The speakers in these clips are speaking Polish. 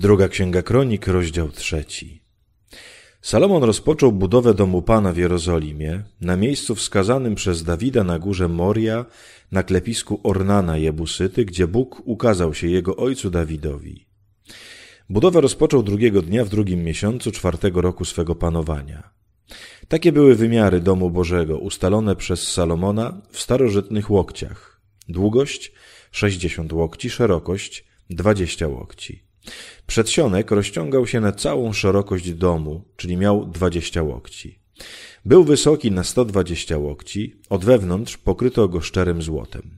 Druga Księga Kronik, rozdział 3. Salomon rozpoczął budowę domu Pana w Jerozolimie, na miejscu wskazanym przez Dawida na górze Moria, na klepisku Ornana Jebusyty, gdzie Bóg ukazał się jego ojcu Dawidowi. Budowę rozpoczął drugiego dnia w drugim miesiącu 4. roku swego panowania. Takie były wymiary domu Bożego, ustalone przez Salomona w starożytnych łokciach. Długość 60 łokci, szerokość 20 łokci. Przedsionek rozciągał się na całą szerokość domu, czyli miał 20 łokci. Był wysoki na 120 łokci, od wewnątrz pokryto go szczerym złotem.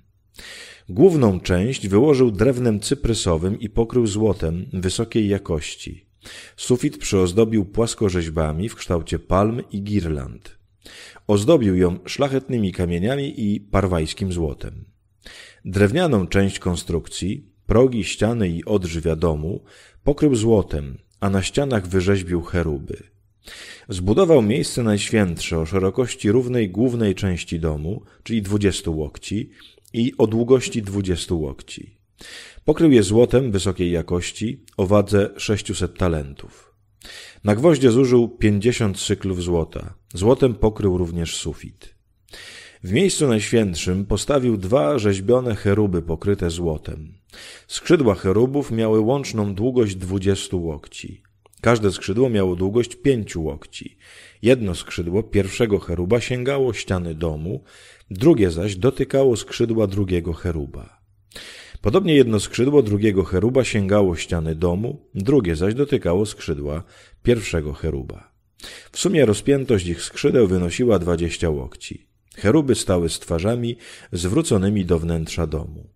Główną część wyłożył drewnem cyprysowym i pokrył złotem wysokiej jakości. Sufit przyozdobił płaskorzeźbami w kształcie palm i girland. Ozdobił ją szlachetnymi kamieniami i parwajskim złotem. Drewnianą część konstrukcji, progi, ściany i odrzwia domu pokrył złotem, a na ścianach wyrzeźbił cheruby. Zbudował miejsce najświętsze o szerokości równej głównej części domu, czyli 20 łokci, i o długości 20 łokci. Pokrył je złotem wysokiej jakości o wadze 600 talentów. Na gwoździe zużył 50 syklów złota. Złotem pokrył również sufit. W miejscu najświętszym postawił 2 rzeźbione cheruby pokryte złotem. Skrzydła cherubów miały łączną długość 20 łokci. Każde skrzydło miało długość 5 łokci. Jedno skrzydło pierwszego cheruba sięgało ściany domu, drugie zaś dotykało skrzydła drugiego cheruba. Podobnie jedno skrzydło drugiego cheruba sięgało ściany domu, drugie zaś dotykało skrzydła pierwszego cheruba. W sumie rozpiętość ich skrzydeł wynosiła 20 łokci. Cheruby stały z twarzami zwróconymi do wnętrza domu.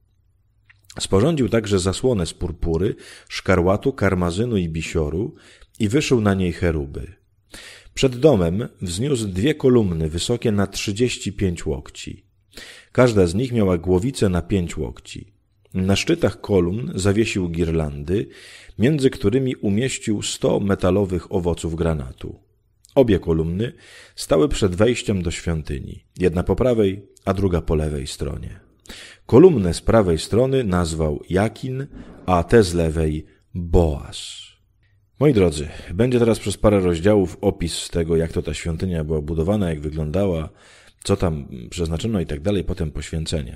Sporządził także zasłonę z purpury, szkarłatu, karmazynu i bisioru i wyszył na niej cheruby. Przed domem wzniósł 2 kolumny wysokie na 35 łokci. Każda z nich miała głowicę na 5 łokci. Na szczytach kolumn zawiesił girlandy, między którymi umieścił 100 metalowych owoców granatu. Obie kolumny stały przed wejściem do świątyni, jedna po prawej, a druga po lewej stronie. Kolumnę z prawej strony nazwał Jakin, a tę z lewej Boaz. Moi drodzy, będzie teraz przez parę rozdziałów opis tego, jak to ta świątynia była budowana, jak wyglądała, co tam przeznaczono i tak dalej, potem poświęcenie.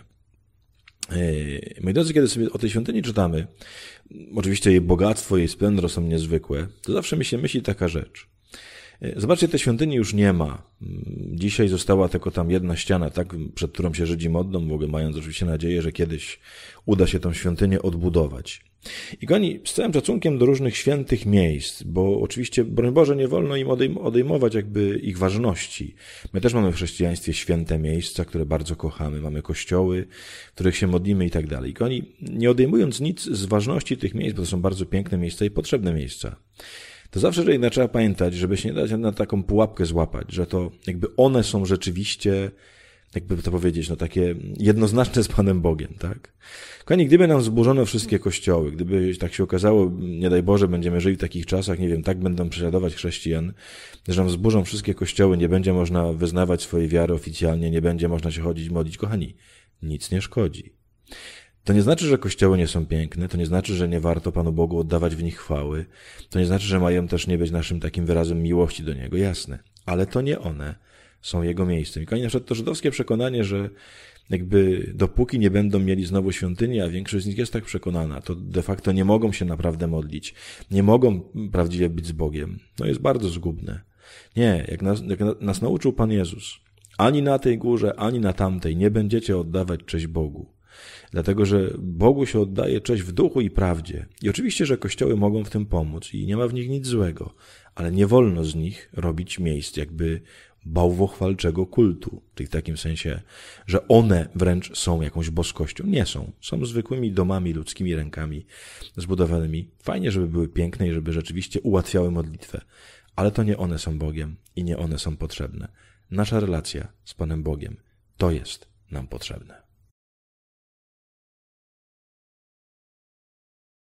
Moi drodzy, kiedy sobie o tej świątyni czytamy, oczywiście jej bogactwo, jej splendor są niezwykłe, to zawsze mi się myśli taka rzecz. Zobaczcie, tej świątyni już nie ma. Dzisiaj została tylko tam jedna ściana, tak, przed którą się Żydzi modlą, w ogóle mając oczywiście nadzieję, że kiedyś uda się tą świątynię odbudować. I kochani, z całym szacunkiem do różnych świętych miejsc, bo oczywiście, broń Boże, nie wolno im odejmować jakby ich ważności. My też mamy w chrześcijaństwie święte miejsca, które bardzo kochamy. Mamy kościoły, w których się modlimy i tak dalej. I kochani, nie odejmując nic z ważności tych miejsc, bo to są bardzo piękne miejsca i potrzebne miejsca, to zawsze jednak trzeba pamiętać, żeby się nie dać na taką pułapkę złapać, że to jakby one są rzeczywiście, jakby to powiedzieć, no takie jednoznaczne z Panem Bogiem, tak? Kochani, gdyby nam zburzono wszystkie kościoły, gdyby tak się okazało, nie daj Boże, będziemy żyli w takich czasach, nie wiem, tak będą prześladować chrześcijan, że nam zburzą wszystkie kościoły, nie będzie można wyznawać swojej wiary oficjalnie, nie będzie można się chodzić, modlić, kochani, nic nie szkodzi. To nie znaczy, że kościoły nie są piękne, to nie znaczy, że nie warto Panu Bogu oddawać w nich chwały, to nie znaczy, że mają też nie być naszym takim wyrazem miłości do Niego, jasne, ale to nie one są Jego miejscem. I kochani, na przykład to żydowskie przekonanie, że jakby dopóki nie będą mieli znowu świątyni, a większość z nich jest tak przekonana, to de facto nie mogą się naprawdę modlić, nie mogą prawdziwie być z Bogiem. No jest bardzo zgubne. Nie, jak nas nauczył Pan Jezus, ani na tej górze, ani na tamtej nie będziecie oddawać cześć Bogu. Dlatego, że Bogu się oddaje cześć w duchu i prawdzie. I oczywiście, że kościoły mogą w tym pomóc i nie ma w nich nic złego, ale nie wolno z nich robić miejsc jakby bałwochwalczego kultu, czyli w takim sensie, że one wręcz są jakąś boskością. Nie są. Są zwykłymi domami ludzkimi rękami zbudowanymi. Fajnie, żeby były piękne i żeby rzeczywiście ułatwiały modlitwę, ale to nie one są Bogiem i nie one są potrzebne. Nasza relacja z Panem Bogiem, to jest nam potrzebne.